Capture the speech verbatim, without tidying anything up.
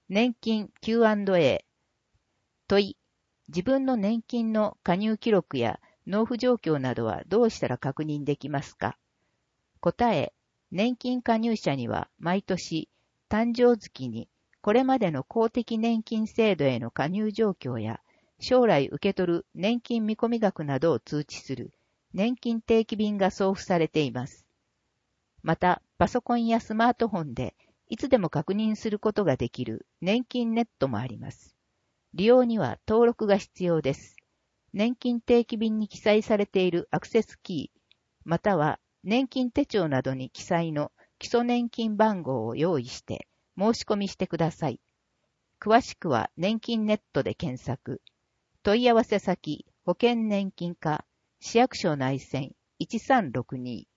年金 キューアンドエー。問い、自分の年金の加入記録や納付状況などはどうしたら確認できますか？答え、年金加入者には毎年、誕生月にこれまでの公的年金制度への加入状況や将来受け取る年金見込み額などを通知する年金定期便が送付されています。また、パソコンやスマートフォンでいつでも確認することができる年金ネットもあります。利用には登録が必要です。年金定期便に記載されているアクセスキー、または年金手帳などに記載の基礎年金番号を用意して申し込みしてください。詳しくは年金ネットで検索。問い合わせ先、保険年金課、市役所内線いちさんろくに。